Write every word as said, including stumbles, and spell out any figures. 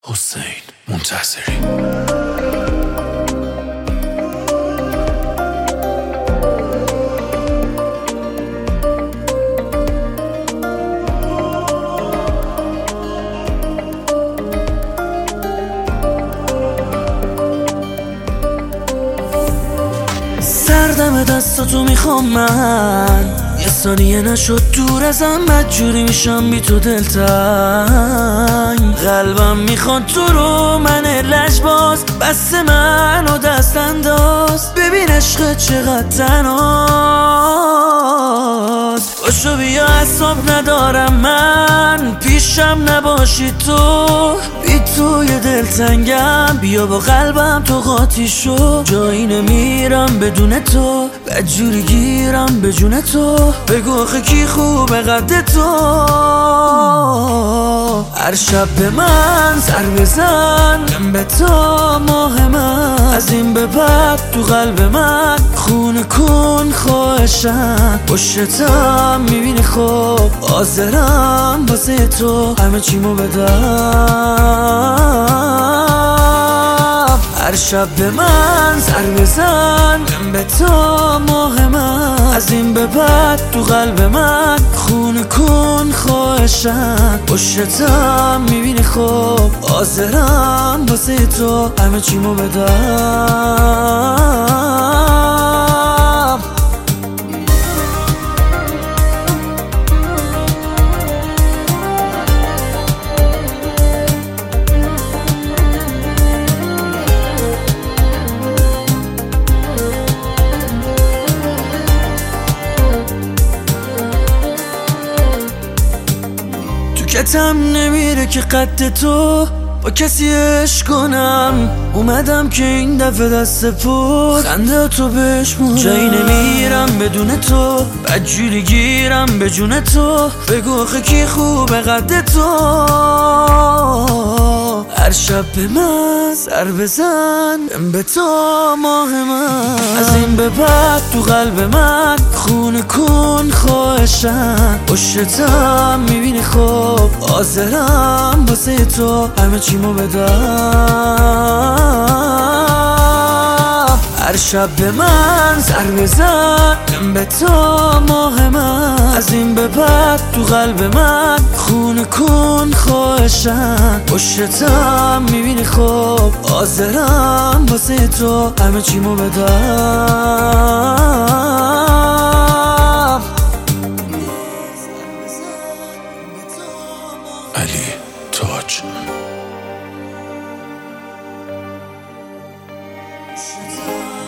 حسین منتصری. سردم دستاتو میخوام من، یه ثانیه نشد دور ازم، مجبوری میشم بی تو دلتنگ. قلبم میخواد تو رو، من لجباز بس من و دست انداز. ببین عشق چقدر تنهاست، باشو بیا اعصاب ندارم من، پیشم نباشی تو، بی تو یه دلتنگم. بیا با قلبم تو قاطی شو، جایی نمیرم بدون تو، بدجوری گیرم به جون تو. بگو آخه کی خوبه قد تو، هر شب به من سر بزن، به تو ماه من. از این به بعد تو قلب من خونه کن خواهشم، پشتم میبینی خوب حاضرم واسه تو همه چیمو بدم. هر شب به من سر بزن، به تو ماه من. از این به بعد تو قلب من خونه کن خواهشم، پشتم میبینی خوب حاضرم واسه تو همه چیمو بدم. کتم نمیره که قد تو با کسی عشق کنم. اومدم که این دفعه دست پر خنده تو بشمونم، جایی نمیرم بدون تو، بدجوری گیرم به جون تو. بگو آخه کی خوبه قد تو، هر شب به من سر بزن، به تو ماه من. از این به بعد تو قلب من خونه کن خواهشم، پشتم میبینی خوب حاضرم واسه تو همه چیمو بدم. هر شب به من سر بزن، به تو ماه من. از این به بعد تو قلب من خونه کن خواهشم، پشتم میبینی خوب حاضرم واسه تو همه چیمو بدم. علی تاج. شد